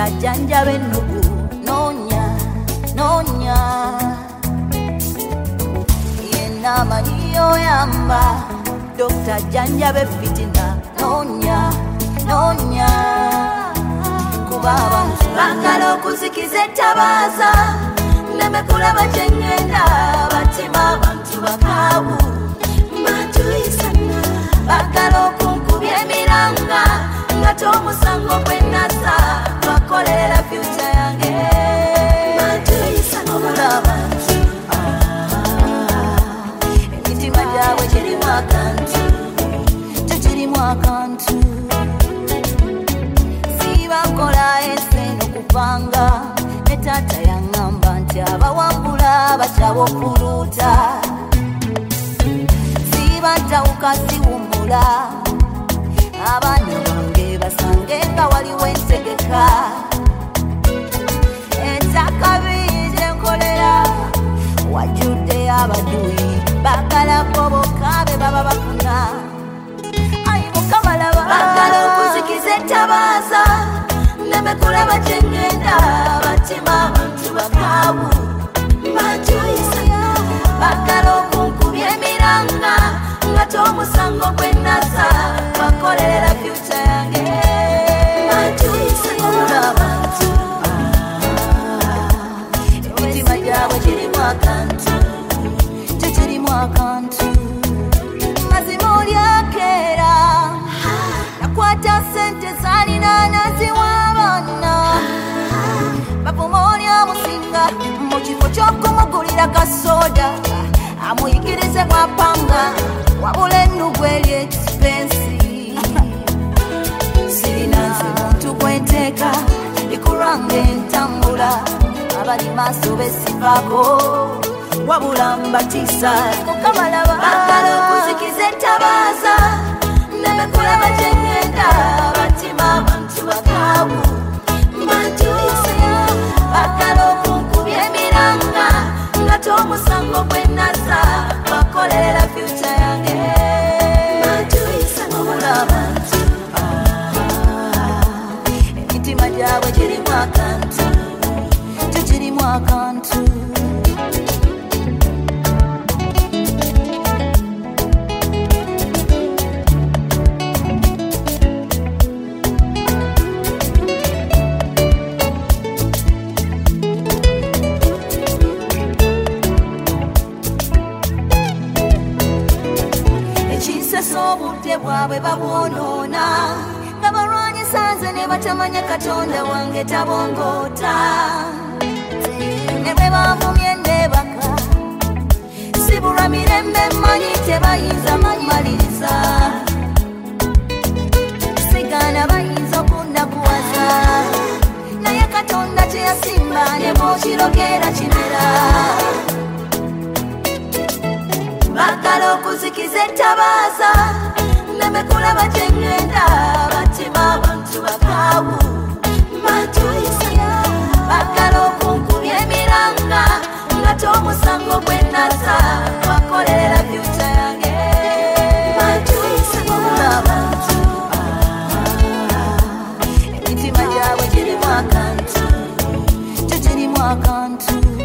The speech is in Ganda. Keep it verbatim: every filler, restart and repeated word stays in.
bajjanjabe ennugu noonya noonya yenna amanyi oyamba dokita jjanjabe fitina noonya noonya kuba abantu baagala okuzikiza ettabaaza ndeme kulaba kye ngenda batima abantu bakaabu matuyisana baagala okunkubya emiranga nga tomusango gwenasa bakolera fyuca yange matuyisana abantu emitima gyabwe girimu akantu tekirimu akantu sibakola eseno kupanga ne taata yaŋŋamba nti abawambula bakyaba okuluuta sibantawuka siwummula abaana bange basange nga waliwo entegeka entakabize nkolera wajjudde abaduyi bagalako bokabe baba bafuna ayimukamalaba bagala okuzikiza ettabaaza ndeme kulaba kye ngenda batima abantu bakaabu batuyisa bagala okunkubya emiranga nga tomusango gwenasa bakolera fyuca yange batuyisa abantu emitima gyabwe girimu akantu tekirimu akantu mazima olyakeera nakwata sente zalina naziwa abaana bavuma olyamusinga mu kifo ky'okumugulira kasoda amuyigirize mwapanga wabula ennugu eri expensi sirina nze muntu gwenteeka likulwanga entambula abali maaso besifaako wabula mbatiisa kukamalaba bagala okuzikiza ettabaaza ndeme kulaba kye ngenda batima abantu bakaabu batuyisa bagala okunkubya emiranga nga tomusango gwenasa bakolera fyuca yange batuyisa wabula abantu emitima gyabwe girimu akantu tekirimu akantu obudde bwabwe babwonoona nga balwanyisanze ne batamanya katonda wange tabongoota ne bwe bavumye ndebaka sibulwa mirembe mmanyi tebayinza mumaliriza sigana bayinza okundakuwaza naye katonda kyeyasimba ne bwokirogera kimera bagala okuzikiza ettabaaza ndeme kulaba kye ngenda batima abantu bakaabu batuyisa bagala okunkubya emiranga nga tomusango gwenasa bakolera fyuca yange batuyisa wabula abantu emitima gyabwe girimu akantu tekirimu akantu